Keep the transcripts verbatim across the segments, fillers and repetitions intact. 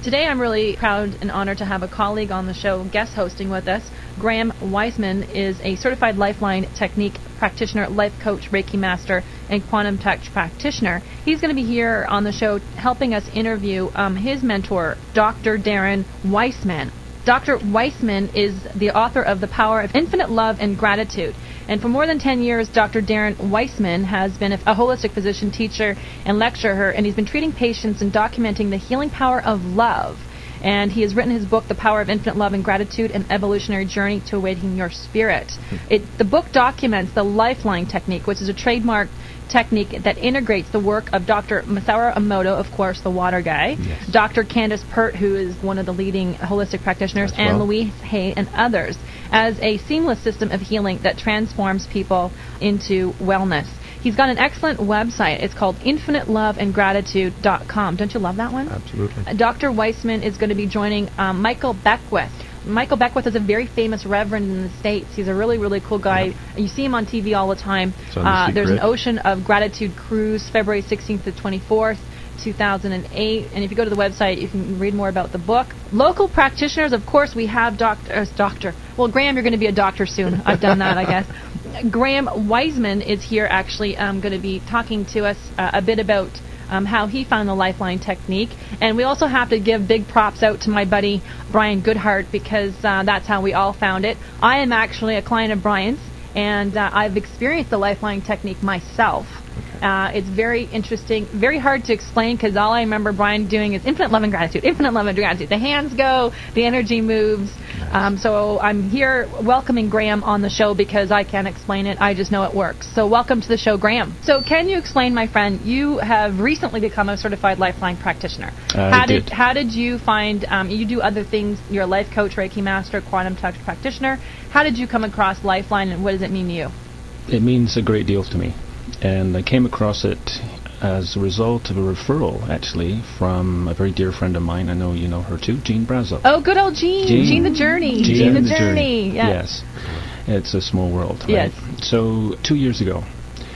Today I'm really proud and honored to have a colleague on the show guest hosting with us. Graham Weisman is a certified Lifeline Technique practitioner, life coach, Reiki master, and quantum touch practitioner. He's going to be here on the show helping us interview um, his mentor, Doctor Darren Weissman. Doctor Weissman is the author of The Power of Infinite Love and Gratitude. And for more than ten years, Doctor Darren Weissman has been a, a holistic physician, teacher, and lecturer, and he's been treating patients and documenting the healing power of love. And he has written his book, The Power of Infinite Love and Gratitude, An Evolutionary Journey to Awakening Your Spirit. It, the book documents the Lifeline technique, which is a trademark technique that integrates the work of Doctor Masaru Emoto, of course, the water guy, yes. Doctor Candace Pert, who is one of the leading holistic practitioners, and well. Louise Hay and others, as a seamless system of healing that transforms people into wellness. He's got an excellent website. It's called infinite love and gratitude dot com. Don't you love that one? Absolutely. Uh, Doctor Weissman is going to be joining um, Michael Beckwith. Michael Beckwith is a very famous reverend in the States. He's a really, really cool guy. Yep. You see him on T V all the time. Uh, there's an Ocean of Gratitude cruise, February sixteenth to twenty-fourth, two thousand eight. And if you go to the website, you can read more about the book. Local practitioners, of course, we have doctor, uh, doctor. Well, Graham, you're going to be a doctor soon. I've done that, I guess. Graham Weisman is here actually um, going to be talking to us uh, a bit about Um, how he found the Lifeline technique. And we also have to give big props out to my buddy Brian Goodhart, because uh, that's how we all found it. I am actually a client of Brian's, and uh, I've experienced the Lifeline technique myself. Okay. Uh, it's very interesting, very hard to explain, because all I remember Brian doing is infinite love and gratitude, infinite love and gratitude. The hands go, the energy moves. Nice. Um, so I'm here welcoming Graham on the show because I can't explain it. I just know it works. So welcome to the show, Graham. So can you explain, my friend, you have recently become a certified Lifeline practitioner. I how did. did how did you find, um, you do other things, you're a life coach, Reiki master, quantum touch practitioner. How did you come across Lifeline, and what does it mean to you? It means a great deal to me. And I came across it as a result of a referral, actually, from a very dear friend of mine. I know you know her too, Jean Brazo. Oh, good old Jean. Jean, Jean the Journey. Jean, Jean the, the Journey. Journey. Yes. yes. It's a small world, right? Yes. So two years ago,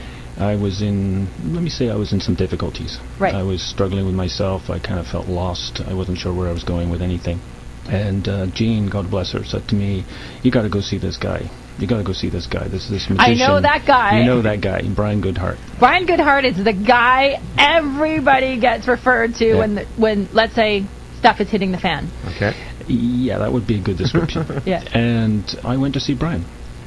I was in, let me say I was in some difficulties. Right. I was struggling with myself. I kind of felt lost. I wasn't sure where I was going with anything. And uh, Jean, God bless her, said to me, you got to go see this guy. You got to go see this guy. This this magician. I know that guy. You know that guy, Brian Goodhart. Brian Goodhart is the guy everybody gets referred to yeah. when, the, when, let's say, stuff is hitting the fan. Okay. Yeah, that would be a good description. Yeah. And I went to see Brian,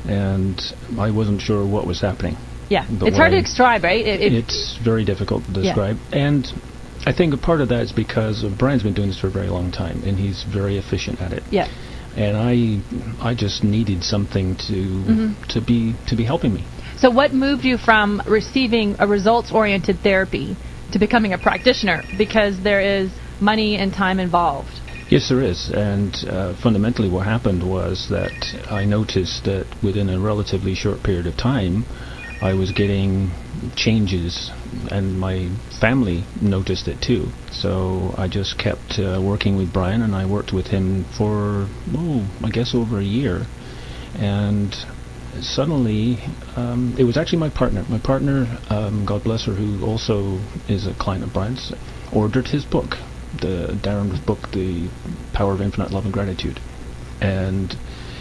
and I wasn't sure what was happening. Yeah. It's hard I, to describe, right? It, it, it's very difficult to describe. Yeah. And I think a part of that is because Brian's been doing this for a very long time, and he's very efficient at it. Yeah. And I, I just needed something to mm-hmm. to be to be helping me. So, what moved you from receiving a results-oriented therapy to becoming a practitioner? Because there is money and time involved. Yes, there is. And uh, fundamentally, what happened was that I noticed that within a relatively short period of time, I was getting changes, and my family noticed it too. So I just kept uh, working with Brian, and I worked with him for, oh, I guess over a year. And suddenly, um, it was actually my partner. My partner, um, God bless her, who also is a client of Brian's, ordered his book, the Darren's book, The Power of Infinite Love and Gratitude. And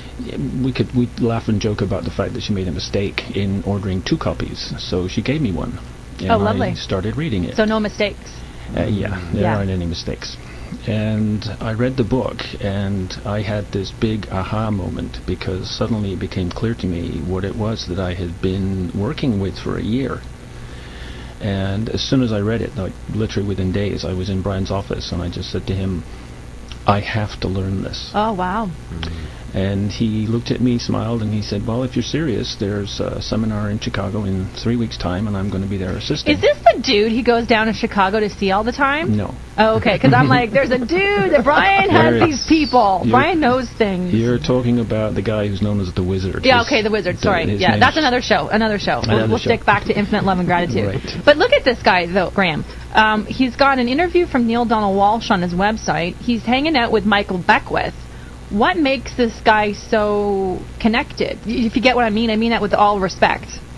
we could we laugh and joke about the fact that she made a mistake in ordering two copies, so she gave me one, and oh, lovely. I started reading it. So no mistakes. Uh, yeah, there yeah. aren't any mistakes. And I read the book, and I had this big aha moment, because suddenly it became clear to me what it was that I had been working with for a year. And as soon as I read it, like literally within days, I was in Brian's office, and I just said to him, I have to learn this. Oh, wow. Mm-hmm. And he looked at me, smiled, and he said, well, if you're serious, there's a seminar in Chicago in three weeks' time, and I'm going to be there assisting. Is this the dude he goes down to Chicago to see all the time? No. Oh, okay, because I'm like, there's a dude that Brian has these people. Brian knows things. You're talking about the guy who's known as the Wizard. Yeah, okay, the Wizard, sorry. The, yeah, that's another show, another show. Another we'll we'll show. stick back to Infinite Love and Gratitude. Right. But look at this guy, though, Graham. Um, he's got an interview from Neil Donald Walsh on his website. He's hanging out with Michael Beckwith. What makes this guy so connected? If you get what I mean, I mean that with all respect.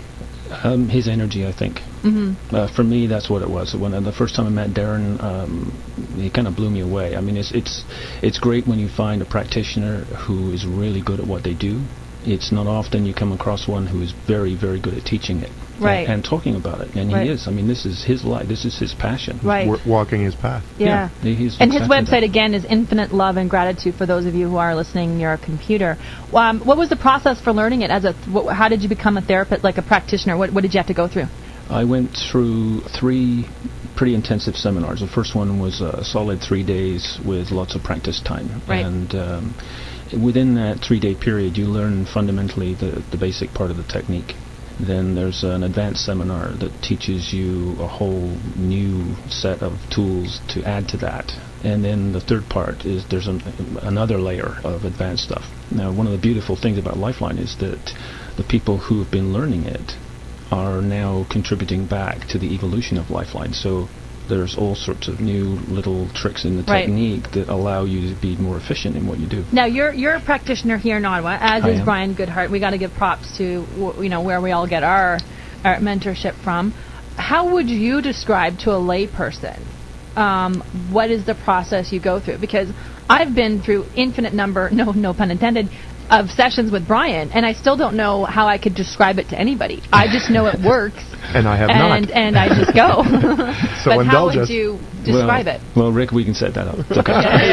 Um, his energy, I think. Mm-hmm. Uh, for me, that's what it was. When uh, the first time I met Darren, um, he kind of blew me away. I mean, it's it's it's great when you find a practitioner who is really good at what they do. It's not often you come across one who is very, very good at teaching it, right, and, and talking about it. And right. he is. I mean, this is his life. This is his passion. Right, w- walking his path. Yeah, yeah he's and his exactly website that. again is Infinite Love and Gratitude. For those of you who are listening near a computer, um, what was the process for learning it? As a, wh- how did you become a therapist, like a practitioner? What what did you have to go through? I went through three pretty intensive seminars. The first one was a solid three days with lots of practice time, right. and um, within that three-day period, you learn fundamentally the, the basic part of the technique. Then there's an advanced seminar that teaches you a whole new set of tools to add to that. And then the third part is there's an, another layer of advanced stuff. Now, one of the beautiful things about Lifeline is that the people who have been learning it are now contributing back to the evolution of Lifeline. So there's all sorts of new little tricks in the right. technique that allow you to be more efficient in what you do. Now, you're you're a practitioner here in Ottawa, as I is am. Brian Goodhart. We got to give props to w- you know where we all get our our mentorship from. How would you describe to a layperson um, what is the process you go through? Because I've been through infinite number, no no pun intended, of sessions with Brian, and I still don't know how I could describe it to anybody. I just know it works. And I have and, not. And I just go. So but how would us. you describe well, it? Well, Rick, we can set that up. It's okay. yeah,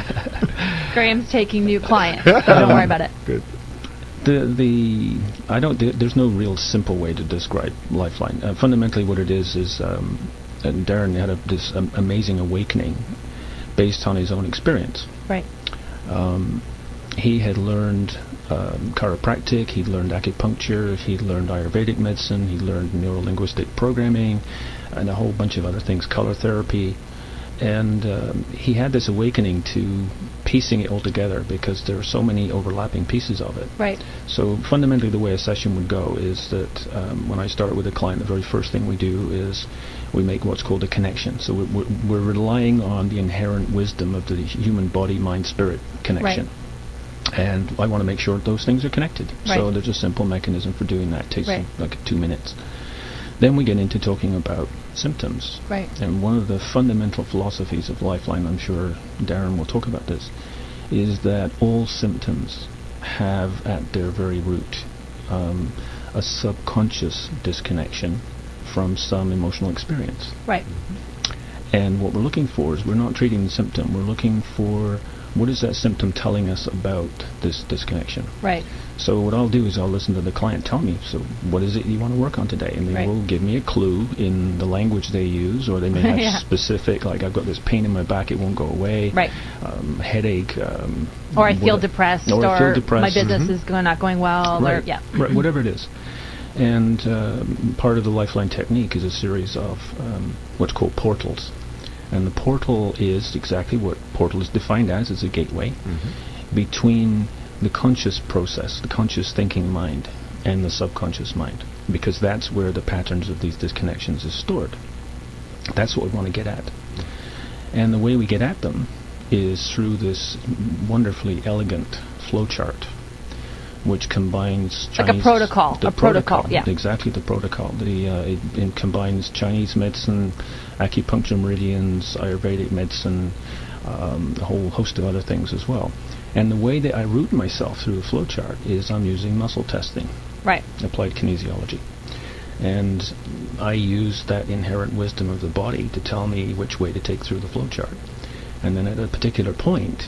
yeah. Graham's taking new clients. So don't worry about it. Good. The the I don't. There's no real simple way to describe Lifeline. Uh, fundamentally, what it is is um, and Darren had a, this um, amazing awakening based on his own experience. Right. Um, he had learned um, chiropractic, he'd learned acupuncture, he'd learned Ayurvedic medicine, he learned neuro-linguistic programming, and a whole bunch of other things, color therapy. And um, he had this awakening to piecing it all together because there are so many overlapping pieces of it. Right. So fundamentally the way a session would go is that um, when I start with a client, the very first thing we do is we make what's called a connection. So we're, we're relying on the inherent wisdom of the human body, mind, spirit connection. Right. And I want to make sure those things are connected. Right. So there's a simple mechanism for doing that. It takes right. like two minutes. Then we get into talking about symptoms. Right. And one of the fundamental philosophies of Lifeline, I'm sure Darren will talk about this, is that all symptoms have at their very root um, a subconscious disconnection from some emotional experience. Right. And what we're looking for is we're not treating the symptom, we're looking for what is that symptom telling us about this disconnection. Right. So what I'll do is I'll listen to the client tell me, so what is it you want to work on today? And they right. will give me a clue in the language they use, or they may have yeah. specific, like I've got this pain in my back, it won't go away. Right. Um, headache. Um, or I feel depressed, or, or I feel depressed. my business mm-hmm. is go- not going well. Right. Or, yeah. right, whatever it is. And um, part of the Lifeline technique is a series of um, what's called portals. And the portal is exactly what portal is defined as. It's a gateway mm-hmm. between the conscious process, the conscious thinking mind, and the subconscious mind, because that's where the patterns of these disconnections is stored. That's what we want to get at. And the way we get at them is through this wonderfully elegant flowchart, which combines Chinese... Like a protocol. The a protocol, protocol, yeah. Exactly, the protocol. The, uh, it, it combines Chinese medicine, acupuncture meridians, Ayurvedic medicine, um, a whole host of other things as well. And the way that I route myself through the flowchart is I'm using muscle testing. Right. Applied kinesiology. And I use that inherent wisdom of the body to tell me which way to take through the flowchart. And then at a particular point,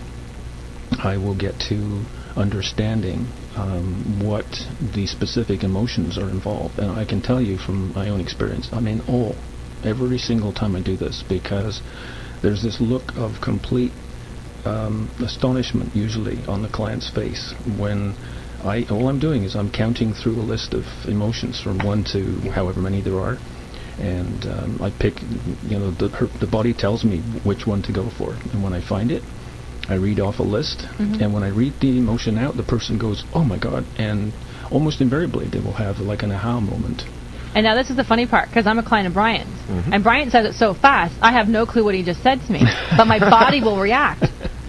I will get to understanding um, what the specific emotions are involved. And I can tell you from my own experience, I'm in awe every single time I do this, because there's this look of complete um, astonishment usually on the client's face when I, all I'm doing is I'm counting through a list of emotions from one to however many there are, and um, I pick, you know, the, her, the body tells me which one to go for, and when I find it, I read off a list, mm-hmm. and when I read the emotion out, the person goes, oh my God, and almost invariably they will have like an aha moment. And now this is the funny part, because I'm a client of Brian's, mm-hmm. and Brian says it so fast, I have no clue what he just said to me, but my body will react.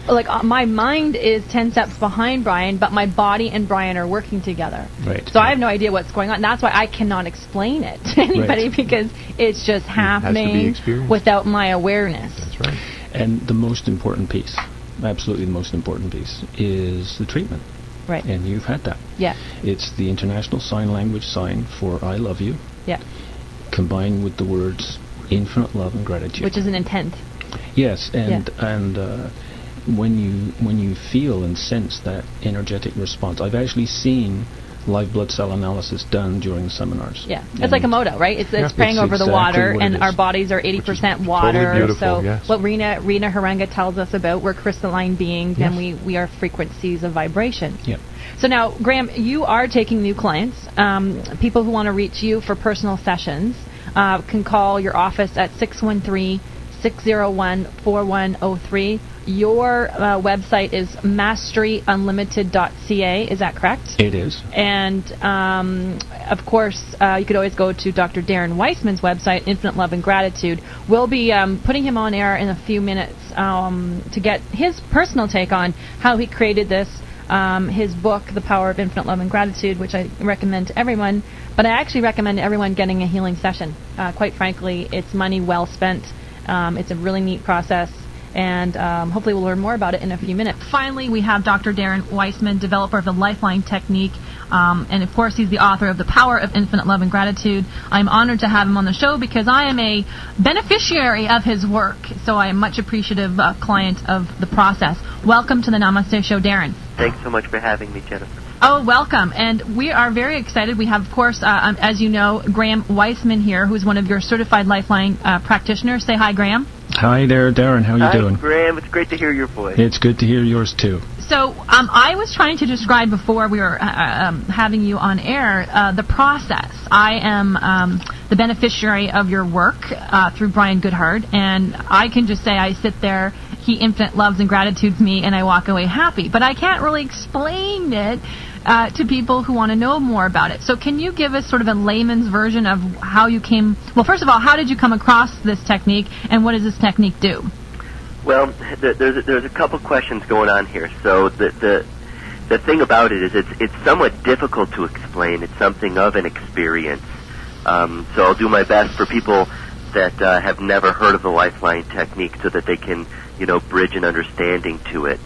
like uh, my mind is ten steps behind Brian, but my body and Brian are working together. Right. So I have no idea what's going on. That's why I cannot explain it to anybody right. because it's just happening without my awareness. That's right. And the most important piece, absolutely the most important piece, is the treatment. Right. And you've had that. Yeah. It's the International Sign Language sign for I love you. Yeah. Combined with the words infinite love and gratitude. Which is an intent. Yes, and yeah. and uh, when you when you feel and sense that energetic response, I've actually seen live blood cell analysis done during seminars. Yeah, and it's like a moto, right? It's, it's yeah, praying it's over exactly the water, and our bodies are eighty percent water. Totally so yes. what Rena Rena Harenga tells us about, we're crystalline beings, yes. and we, we are frequencies of vibration. Yeah. So now, Graham, you are taking new clients. Um, people who want to reach you for personal sessions uh, can call your office at six one three, six zero one, four one zero three. Your uh, website is mastery unlimited dot c a, is that correct? It is. And, um, of course, uh, you could always go to Doctor Darren Weissman's website, Infinite Love and Gratitude. We'll be um, putting him on air in a few minutes um, to get his personal take on how he created this, um, his book, The Power of Infinite Love and Gratitude, which I recommend to everyone. But I actually recommend everyone getting a healing session. Uh, quite frankly, it's money well spent. Um, it's a really neat process. And um, hopefully we'll learn more about it in a few minutes. Finally, we have Doctor Darren Weissman, developer of the Lifeline Technique, um, and of course he's the author of The Power of Infinite Love and Gratitude. I'm honored to have him on the show because I am a beneficiary of his work, so I am much appreciative uh, client of the process. Welcome to the Namaste Show, Darren. Thanks so much for having me, Jennifer. Oh, welcome. And we are very excited. We have, of course, uh, um, as you know, Graham Weissman here, who's one of your certified Lifeline uh, practitioners. Say hi, Graham. Hi there, Darren. How are you hi, doing? Hi, Graham. It's great to hear your voice. It's good to hear yours, too. So um, I was trying to describe before we were uh, um, having you on air uh, the process. I am um, the beneficiary of your work uh, through Brian Goodhart, and I can just say I sit there, he infinite loves and gratitudes me, and I walk away happy. But I can't really explain it uh, to people who want to know more about it. So can you give us sort of a layman's version of how you came... Well, first of all, how did you come across this technique, and what does this technique do? Well, th- there's a, there's a couple questions going on here. So the the the thing about it is it's it's somewhat difficult to explain. It's something of an experience. Um, so I'll do my best for people that uh, have never heard of the Lifeline Technique, so that they can, you know, bridge an understanding to it.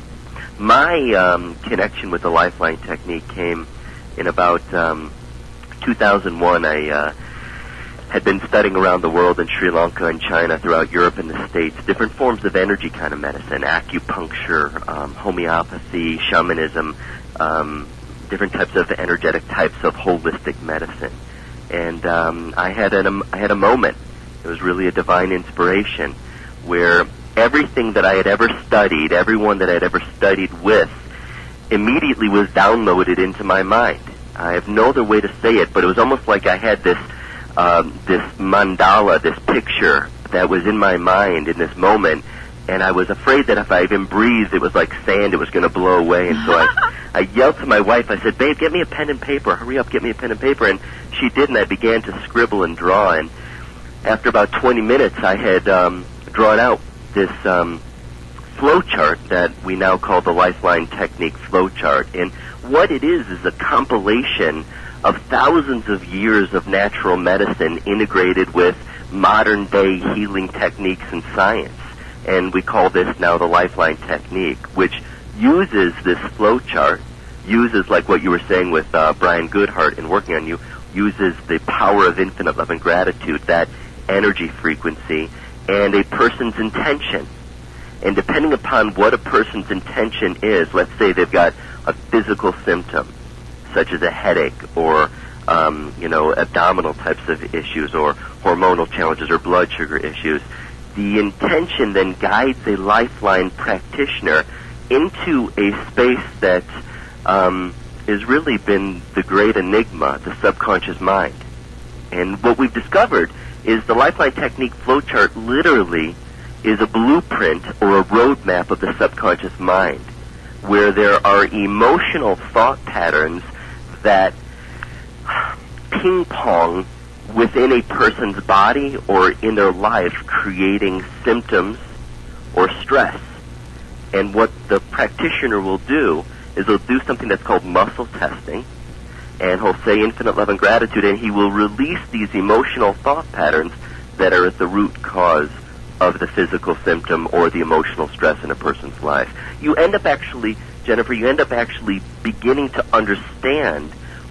My um, connection with the Lifeline Technique came in about um, two thousand one. I uh, had been studying around the world in Sri Lanka and China, throughout Europe and the States, different forms of energy kind of medicine, acupuncture, um, homeopathy, shamanism, um, different types of energetic types of holistic medicine. And um, I had an, I had a moment. It was really a divine inspiration where everything that I had ever studied, everyone that I had ever studied with, immediately was downloaded into my mind. I have no other way to say it, but it was almost like I had this um, this mandala, this picture that was in my mind in this moment, and I was afraid that if I even breathed, it was like sand, it was going to blow away. And so I, I yelled to my wife, I said, "Babe, get me a pen and paper. Hurry up, get me a pen and paper." And she did, and I began to scribble and draw. And after about twenty minutes, I had um, drawn out this um, flow chart that we now call the Lifeline Technique flow chart. And what it is is a compilation of thousands of years of natural medicine integrated with modern-day healing techniques and science. And we call this now the Lifeline Technique, which uses this flow chart, uses, like what you were saying with uh, Brian Goodhart and working on you, uses the power of infinite love and gratitude, that energy frequency, and a person's intention. And depending upon what a person's intention is, let's say they've got a physical symptom, such as a headache or, um, you know, abdominal types of issues or hormonal challenges or blood sugar issues, the intention then guides a Lifeline practitioner into a space that um, has really been the great enigma, the subconscious mind. And what we've discovered is the Lifeline Technique flowchart literally is a blueprint or a roadmap of the subconscious mind, where there are emotional thought patterns that ping-pong within a person's body or in their life, creating symptoms or stress. And what the practitioner will do is he'll do something that's called muscle testing, and he'll say infinite love and gratitude, and he will release these emotional thought patterns that are at the root cause of the physical symptom or the emotional stress in a person's life. You end up actually, Jennifer, you end up actually beginning to understand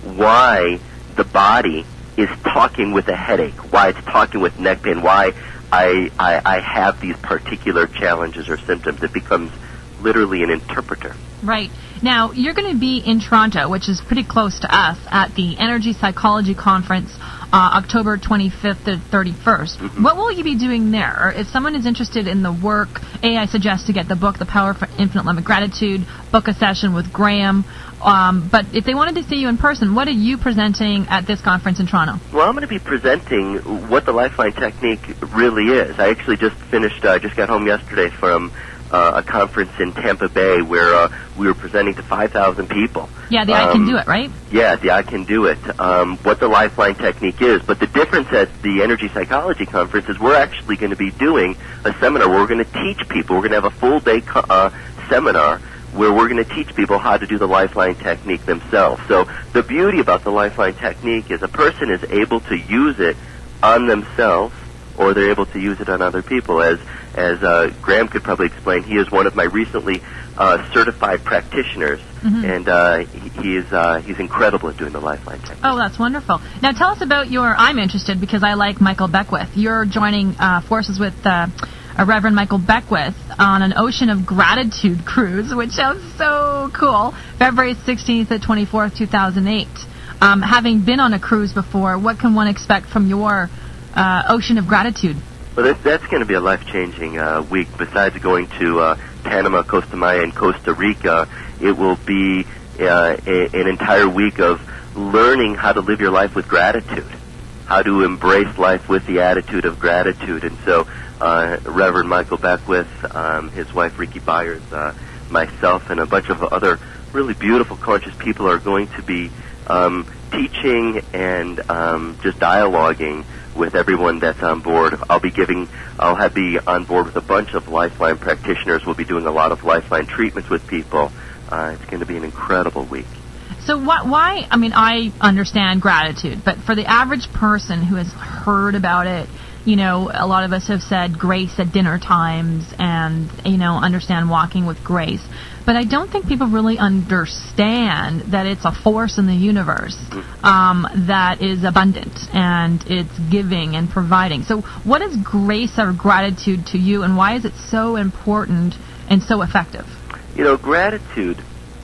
why the body is talking with a headache, why it's talking with neck pain, why I, I, I have these particular challenges or symptoms. It becomes literally an interpreter. Right. Now, you're going to be in Toronto, which is pretty close to us, at the Energy Psychology Conference, uh, October twenty-fifth to thirty-first. Mm-hmm. What will you be doing there? Or if someone is interested in the work, A, I suggest to get the book, The Power of Infinite Love and Gratitude, book a session with Graham. Um, but if they wanted to see you in person, what are you presenting at this conference in Toronto? Well, I'm going to be presenting what the Lifeline Technique really is. I actually just finished, I uh, just got home yesterday from Uh, a conference in Tampa Bay where uh, we were presenting to five thousand people. Yeah, the um, I Can Do It, right? Yeah, the I Can Do It, um, what the Lifeline Technique is. But the difference at the Energy Psychology Conference is we're actually going to be doing a seminar where we're going to teach people. We're going to have a full-day co- uh, seminar where we're going to teach people how to do the Lifeline Technique themselves. So the beauty about the Lifeline Technique is a person is able to use it on themselves, or they're able to use it on other people. As as uh, Graham could probably explain, he is one of my recently uh, certified practitioners, mm-hmm. and uh, he, he is uh, he's incredible at doing the Lifeline technique. Oh, that's wonderful. Now tell us about your, I'm interested because I like Michael Beckwith. You're joining uh, forces with uh, uh, Reverend Michael Beckwith on an Ocean of Gratitude cruise, which sounds so cool, February sixteenth to twenty-fourth, two thousand eight. Um, having been on a cruise before, what can one expect from your Uh, Ocean of Gratitude? Well, that, that's going to be a life-changing uh, week. Besides going to uh, Panama, Costa Maya, and Costa Rica, it will be uh, a, an entire week of learning how to live your life with gratitude, how to embrace life with the attitude of gratitude. And so uh, Reverend Michael Beckwith, um, his wife Ricky Byers, uh, myself, and a bunch of other really beautiful, conscious people are going to be um, teaching and um, just dialoguing with everyone that's on board. I'll be giving, I'll have be on board with a bunch of Lifeline practitioners. We'll be doing a lot of Lifeline treatments with people. Uh, it's going to be an incredible week. So what, why, I mean, I understand gratitude, but for the average person who has heard about it, you know, a lot of us have said grace at dinner times and, you know, understand walking with grace. But I don't think people really understand that it's a force in the universe um, that is abundant and it's giving and providing. So what is grace or gratitude to you, and why is it so important and so effective? You know, gratitude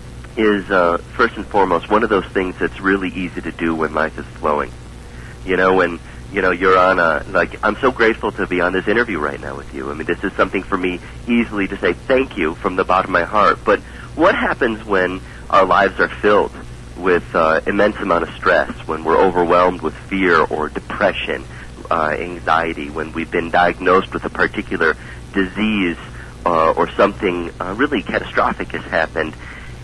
is, uh, first and foremost, one of those things that's really easy to do when life is flowing. You know, when you know, you're on a, like, I'm so grateful to be on this interview right now with you. I mean, this is something for me easily to say thank you from the bottom of my heart. But what happens when our lives are filled with uh, immense amount of stress, when we're overwhelmed with fear or depression, uh, anxiety, when we've been diagnosed with a particular disease uh, or something uh, really catastrophic has happened?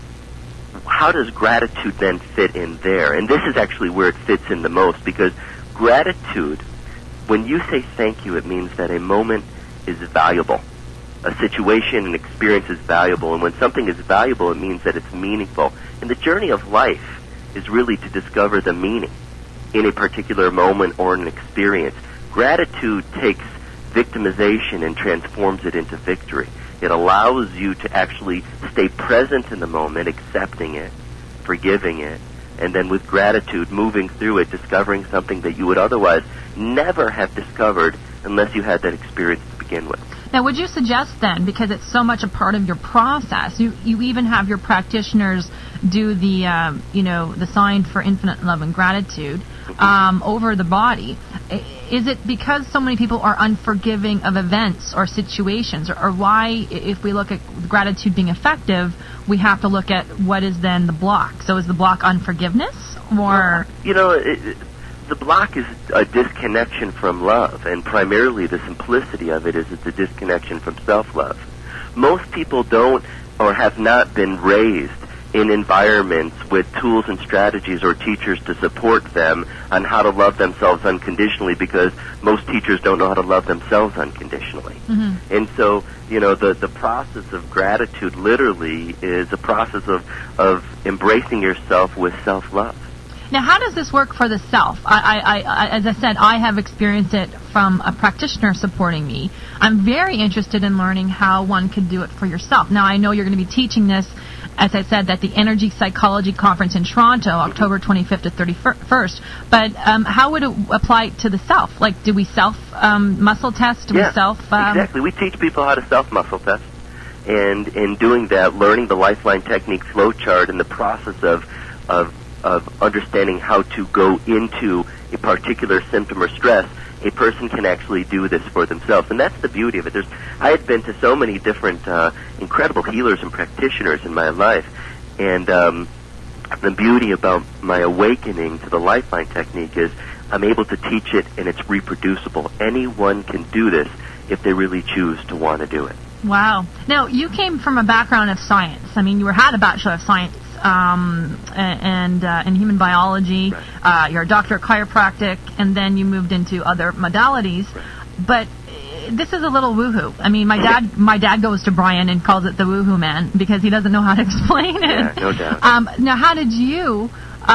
How does gratitude then fit in there? And this is actually where it fits in the most, because gratitude, when you say thank you, it means that a moment is valuable. A situation, an experience is valuable. And when something is valuable, it means that it's meaningful. And the journey of life is really to discover the meaning in a particular moment or an experience. Gratitude takes victimization and transforms it into victory. It allows you to actually stay present in the moment, accepting it, forgiving it, and then with gratitude, moving through it, discovering something that you would otherwise never have discovered unless you had that experience to begin with. Now, would you suggest then, because it's so much a part of your process, you, you even have your practitioners do the, um, you know, the sign for infinite love and gratitude um, over the body. Is it because so many people are unforgiving of events or situations, or, or why, if we look at gratitude being effective, we have to look at what is then the block? So is the block unforgiveness, or? You know, it, it, the block is a disconnection from love, and primarily the simplicity of it is it's a disconnection from self-love. Most people don't or have not been raised in environments with tools and strategies or teachers to support them on how to love themselves unconditionally, because most teachers don't know how to love themselves unconditionally. Mm-hmm. And so, you know, the, the process of gratitude literally is a process of, of embracing yourself with self-love. Now, how does this work for the self? I, I, I, as I said, I have experienced it from a practitioner supporting me. I'm very interested in learning how one could do it for yourself. Now, I know you're going to be teaching this, as I said, at the Energy Psychology Conference in Toronto, October twenty-fifth to thirty-first. But um, how would it apply to the self? Like, do we self um, muscle test? Do yeah, we self? Um, exactly. We teach people how to self muscle test, and in doing that, learning the Lifeline Technique flow chart and the process of of of understanding how to go into a particular symptom or stress, a person can actually do this for themselves. And that's the beauty of it. There's, I had been to so many different uh, incredible healers and practitioners in my life, and um, the beauty about my awakening to the Lifeline Technique is I'm able to teach it, and it's reproducible. Anyone can do this if they really choose to want to do it. Wow. Now, you came from a background of science. I mean, you were, had a Bachelor of Science um, and uh, in human biology. Right. Uh, you're a doctor of chiropractic, and then you moved into other modalities. Right. But uh, this is a little woohoo. I mean, my dad, my dad goes to Brian and calls it the woohoo man because he doesn't know how to explain it. Yeah, no doubt. Um, now, how did you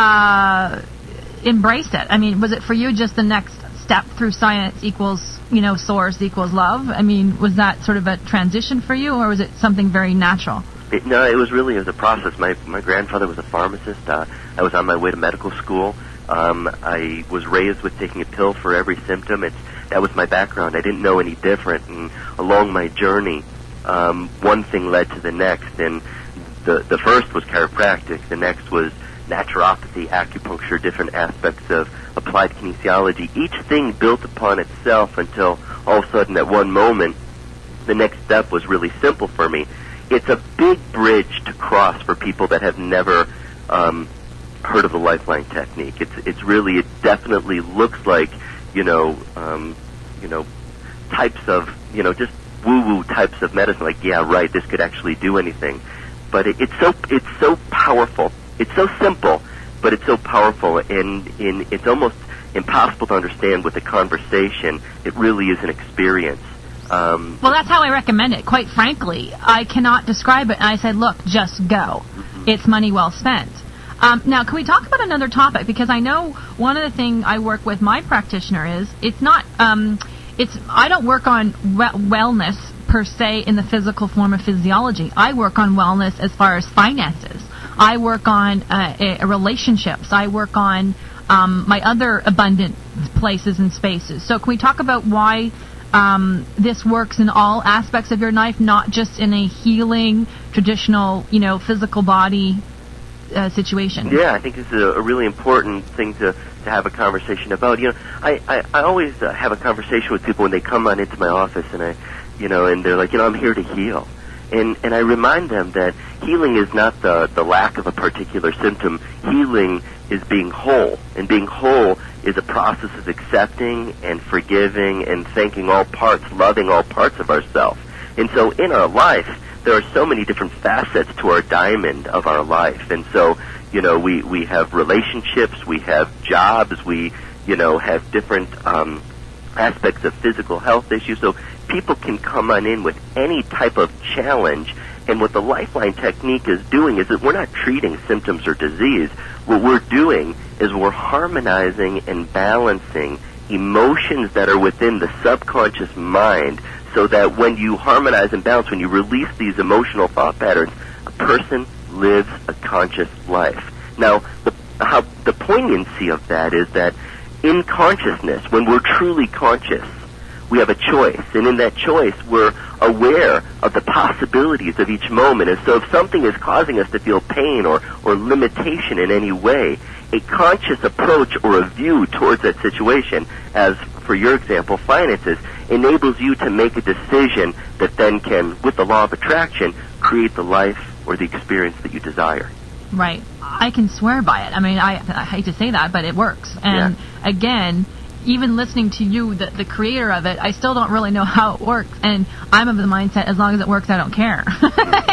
uh, embrace it? I mean, was it for you just the next step through science equals, you know, source equals love? I mean, was that sort of a transition for you, or was it something very natural? It, no, it was really it was a process. My my grandfather was a pharmacist. Uh, I was on my way to medical school. Um, I was raised with taking a pill for every symptom. It's that was my background. I didn't know any different. And along my journey, um, one thing led to the next. And the the first was chiropractic. The next was naturopathy, acupuncture, different aspects of applied kinesiology. Each thing built upon itself until all of a sudden, at one moment, the next step was really simple for me. It's a big bridge to cross for people that have never um, heard of the Lifeline Technique. It's it's really it definitely looks like you know um, you know types of you know just woo woo types of medicine. Like yeah, right, this could actually do anything. But it, it's so it's so powerful. It's so simple, but it's so powerful, and in it's almost impossible to understand with a conversation. It really is an experience. Um, well, that's how I recommend it. Quite frankly, I cannot describe it. And I said, look, just go. Mm-hmm. It's money well spent. Um, now, can we talk about another topic? Because I know one of the things I work with my practitioner is it's not, um, it's I don't work on we- wellness per se in the physical form of physiology. I work on wellness as far as finances. I work on uh, a, relationships. I work on um, my other abundant places and spaces. So can we talk about why um, this works in all aspects of your life, not just in a healing, traditional, you know, physical body uh, situation? Yeah, I think this is a, a really important thing to, to have a conversation about. You know, I, I, I always uh, have a conversation with people when they come on into my office, and I, you know, and they're like, you know, I'm here to heal. And and I remind them that healing is not the, the lack of a particular symptom. Healing is being whole. And being whole is a process of accepting and forgiving and thanking all parts, loving all parts of ourselves. And so in our life, there are so many different facets to our diamond of our life. And so, you know, we, we have relationships, we have jobs, we, you know, have different um, aspects of physical health issues. So people can come on in with any type of challenge, and what the Lifeline Technique is doing is that we're not treating symptoms or disease. What we're doing is we're harmonizing and balancing emotions that are within the subconscious mind, so that when you harmonize and balance, when you release these emotional thought patterns, a person lives a conscious life. Now, the, how, the poignancy of that is that in consciousness, when we're truly conscious, we have a choice, and in that choice, we're aware of the possibilities of each moment. And so if something is causing us to feel pain or, or limitation in any way, a conscious approach or a view towards that situation, as for your example, finances, enables you to make a decision that then can, with the law of attraction, create the life or the experience that you desire. Right. I can swear by it. I mean, I, I hate to say that, but it works. And yeah. Again, even listening to you, the, the creator of it, I still don't really know how it works. And I'm of the mindset, as long as it works, I don't care.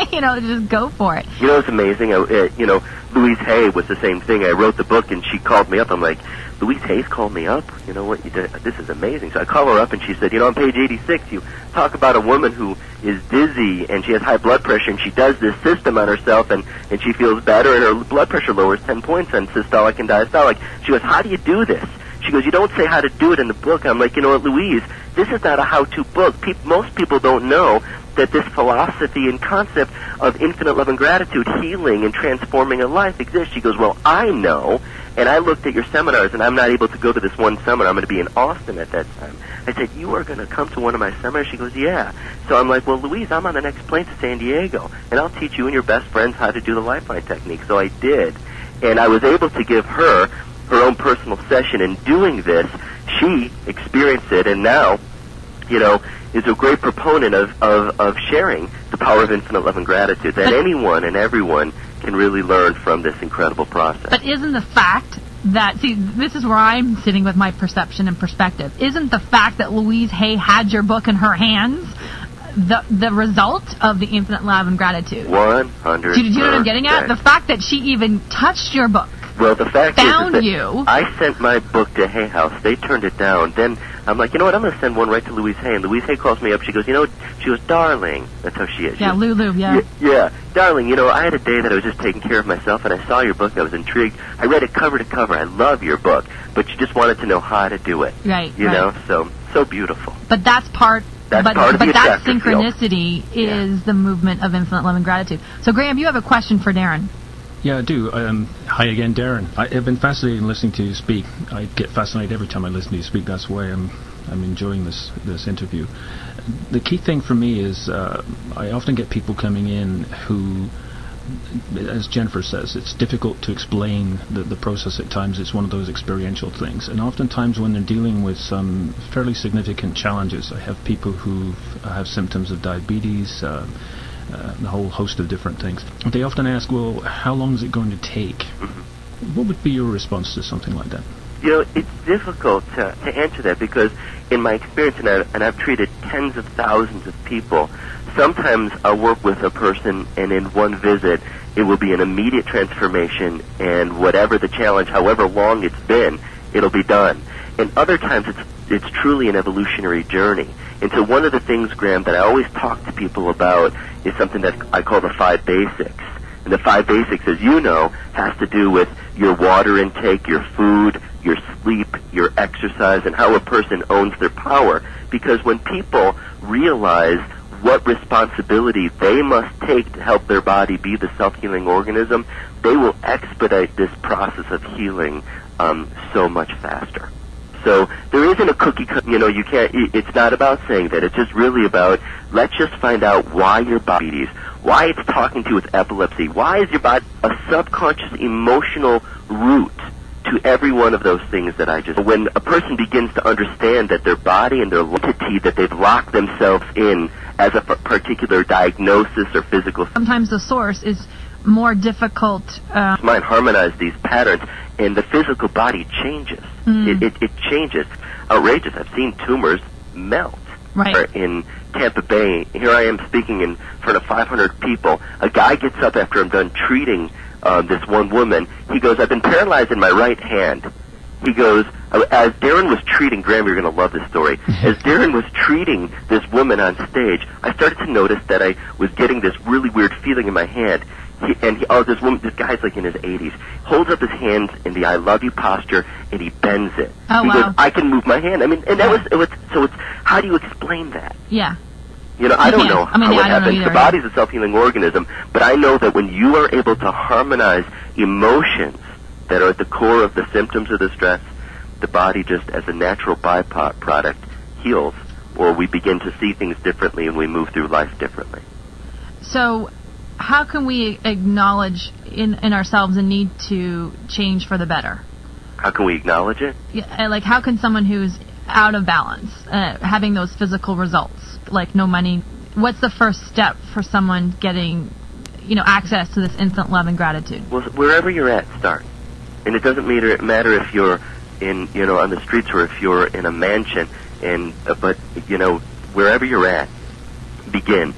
you know, just go for it. You know, it's amazing. I, uh, you know, Louise Hay was the same thing. I wrote the book, and she called me up. I'm like, Louise Hay's called me up? You know what? You did, this is amazing. So I call her up, and she said, you know, on page eighty-six, you talk about a woman who is dizzy, and she has high blood pressure, and she does this system on herself, and, and she feels better, and her blood pressure lowers ten points on systolic and diastolic. She goes, how do you do this? She goes, you don't say how to do it in the book. I'm like, you know what, Louise, this is not a how-to book. Pe- most people don't know that this philosophy and concept of infinite love and gratitude, healing and transforming a life exists. She goes, well, I know, and I looked at your seminars, and I'm not able to go to this one seminar. I'm going to be in Austin at that time. I said, you are going to come to one of my seminars? She goes, yeah. So I'm like, well, Louise, I'm on the next plane to San Diego, and I'll teach you and your best friends how to do the Lifeline technique. So I did, and I was able to give her her own personal session. In doing this, she experienced it, and now, you know, is a great proponent of, of, of sharing the power of infinite love and gratitude, that anyone and everyone can really learn from this incredible process. But isn't the fact that, see, this is where I'm sitting with my perception and perspective, isn't the fact that Louise Hay had your book in her hands the the result of the infinite love and gratitude? one hundred percent. Do you know what I'm getting at? The fact that she even touched your book. Well, the fact found is, is that you. I sent my book to Hay House. They turned it down. Then I'm like, you know what? I'm going to send one right to Louise Hay. And Louise Hay calls me up. She goes, you know, she goes, darling. That's how she is. She yeah, goes, Lulu, yeah. yeah. Yeah. Darling, you know, I had a day that I was just taking care of myself, and I saw your book. I was intrigued. I read it cover to cover. I love your book. But you just wanted to know how to do it. Right, You right. know? So, so beautiful. But that's part... That's but part of but the that attractive synchronicity field. is Yeah. the movement of infinite love and gratitude. So, Graham, you have a question for Darren. Yeah, I do. Um, hi again, Darren. I, I've been fascinated in listening to you speak. I get fascinated every time I listen to you speak. That's why I'm I'm enjoying this this interview. The key thing for me is uh, I often get people coming in who, as Jennifer says, it's difficult to explain the, the process at times. It's one of those experiential things. And oftentimes when they're dealing with some fairly significant challenges, I have people who have symptoms of diabetes, uh, Uh, a whole host of different things. They often ask, well, how long is it going to take? Mm-hmm. What would be your response to something like that? You know, it's difficult to, to answer that because in my experience, and I've, and I've treated tens of thousands of people, sometimes I'll work with a person and in one visit it will be an immediate transformation, and whatever the challenge, however long it's been, it'll be done. And other times it's it's truly an evolutionary journey. And so one of the things, Graham, that I always talk to people about is something that I call the five basics. And the five basics, as you know, has to do with your water intake, your food, your sleep, your exercise, and how a person owns their power. Because when people realize what responsibility they must take to help their body be the self-healing organism, they will expedite this process of healing um, so much faster. So there isn't a cookie cut, you know, you can't, it's not about saying that. It's just really about, let's just find out why your diabetes, why it's talking to you with epilepsy, why is your body a subconscious emotional root to every one of those things that I just, when a person begins to understand that their body and their entity that they've locked themselves in as a particular diagnosis or physical. Sometimes the source is more difficult. Uh, Mind harmonize these patterns, and the physical body changes. Mm. It, it, it changes. Outrageous. I've seen tumors melt. Right. In Tampa Bay, here I am speaking in front of five hundred people. A guy gets up after I'm done treating uh, this one woman. He goes, I've been paralyzed in my right hand. He goes, as Darren was treating, Graham, you're going to love this story. As Darren was treating this woman on stage, I started to notice that I was getting this really weird feeling in my hand. He, and he, oh, this woman, this guy's like in his eighties, holds up his hands in the "I love you" posture, and he bends it. Oh, he wow. goes, I can move my hand. I mean, and that was, it was, so it's, how do you explain that? Yeah. You know, I You don't can't. know I mean, how yeah, it I don't know happens. either, The body's a self-healing organism, but I know that when you are able to harmonize emotions that are at the core of the symptoms of the stress, the body just as a natural byproduct heals, or we begin to see things differently and we move through life differently. So, how can we acknowledge in, in ourselves a need to change for the better? How can we acknowledge it? Yeah, like, how can someone who's out of balance, uh, having those physical results, like no money, what's the first step for someone getting, you know, access to this instant love and gratitude? Well, wherever you're at, start. And it doesn't matter, matter if you're in, you know, on the streets or if you're in a mansion, and uh, but, you know, wherever you're at, begin.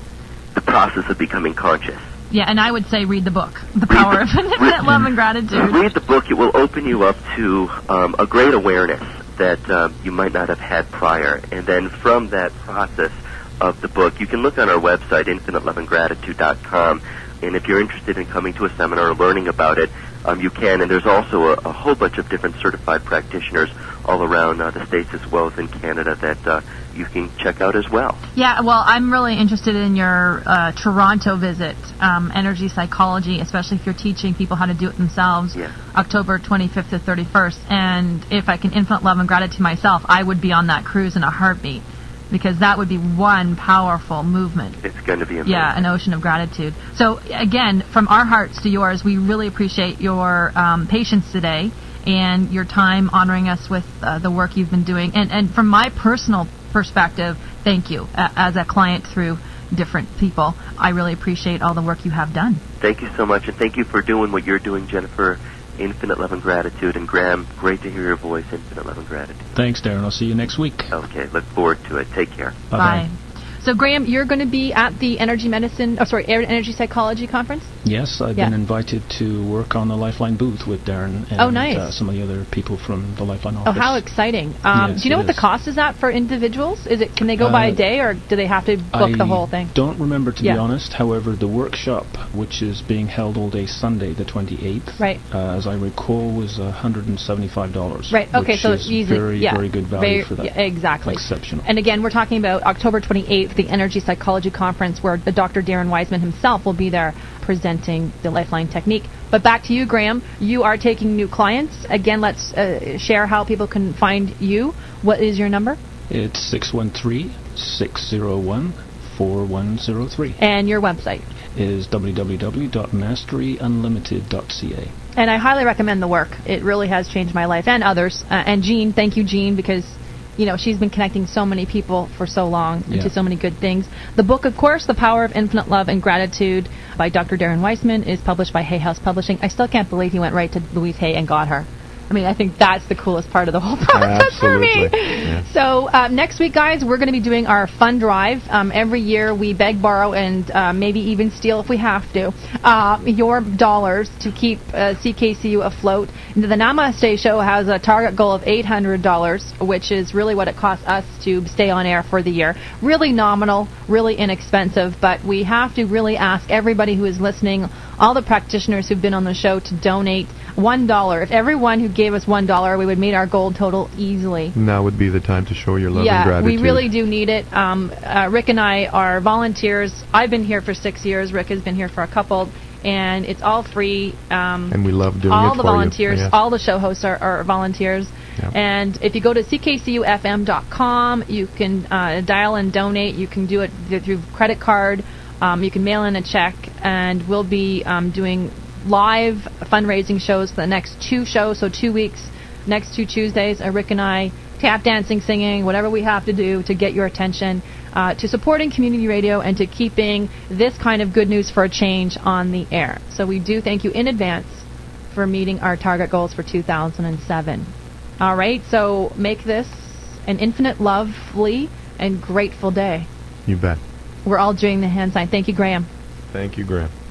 the process of becoming conscious. Yeah, and I would say read the book, The Power the, of Infinite Love and Gratitude. Read the book. It will open you up to um, a great awareness that um, you might not have had prior. And then from that process of the book, you can look on our website, infinite love and gratitude dot com, and if you're interested in coming to a seminar or learning about it, um, you can. And there's also a, a whole bunch of different certified practitioners all around uh, the States as well as in Canada that uh, you can check out as well. Yeah, well, I'm really interested in your uh, Toronto visit, um, Energy Psychology, especially if you're teaching people how to do it themselves, yeah. October twenty-fifth to thirty-first. And if I can infinite love and gratitude myself, I would be on that cruise in a heartbeat, because that would be one powerful movement. It's going to be amazing. Yeah, an ocean of gratitude. So, again, from our hearts to yours, we really appreciate your um, patience today and your time honoring us with uh, the work you've been doing. And, and from my personal perspective, thank you. Uh, as a client through different people, I really appreciate all the work you have done. Thank you so much, and thank you for doing what you're doing, Jennifer. Infinite love and gratitude. And Graham, great to hear your voice. Infinite love and gratitude. Thanks, Darren. I'll see you next week. Okay, look forward to it. Take care. Bye-bye. Bye. So, Graham, you're going to be at the Energy Medicine, oh, sorry, Energy Psychology Conference? Yes, I've yeah. been invited to work on the Lifeline booth with Darren and oh, nice. uh, some of the other people from the Lifeline office. Oh, how exciting. Um, yes, do you know what is. the cost is at for individuals? Is it? Can they go uh, by a day, or do they have to book I the whole thing? I don't remember, to yeah. be honest. However, the workshop, which is being held all day Sunday, the twenty-eighth, right. uh, as I recall, was one hundred seventy-five dollars. Right, okay, which so is easy. very, yeah. very good value very, for that. Yeah, exactly. Exceptional. And again, we're talking about October twenty-eighth, the Energy Psychology Conference, where the Doctor Darren Wiseman himself will be there presenting the Lifeline technique. But back to you, Graham. You are taking new clients. Again, let's uh, share how people can find you. What is your number? It's six one three, six zero one, four one zero three. And your website? Is w w w dot mastery unlimited dot c a. And I highly recommend the work. It really has changed my life and others. Uh, and Jean, thank you, Jean, because you know, she's been connecting so many people for so long yeah. into so many good things. The book, of course, The Power of Infinite Love and Gratitude by Doctor Darren Wiseman, is published by Hay House Publishing. I still can't believe he went right to Louise Hay and got her. I mean, I think that's the coolest part of the whole process for me. Yeah. So uh, next week, guys, we're going to be doing our fund drive. Um, every year we beg, borrow, and uh, maybe even steal if we have to, uh, your dollars to keep uh, C K C U afloat. The Namaste Show has a target goal of eight hundred dollars, which is really what it costs us to stay on air for the year. Really nominal, really inexpensive, but we have to really ask everybody who is listening, all the practitioners who've been on the show, to donate one dollar. If everyone who gave us one dollar, we would meet our goal total easily. Now would be the time to show your love yeah, and gratitude. we really do need it. Um, uh, Rick and I are volunteers. I've been here for six years. Rick has been here for a couple, and it's all free. Um, and we love doing all it the for volunteers, you. Yes. all the show hosts are, are volunteers. Yep. And if you go to c k c u f m dot com, you can uh, dial and donate. You can do it through credit card. Um, you can mail in a check, and we'll be um, doing live fundraising shows for the next two shows, so two weeks, next two Tuesdays. Uh, Rick and I tap dancing, singing, whatever we have to do to get your attention, uh, to supporting community radio and to keeping this kind of good news for a change on the air. So we do thank you in advance for meeting our target goals for two thousand seven. All right, so make this an infinite, lovely, and grateful day. You bet. We're all doing the hand sign. Thank you, Graham. Thank you, Graham.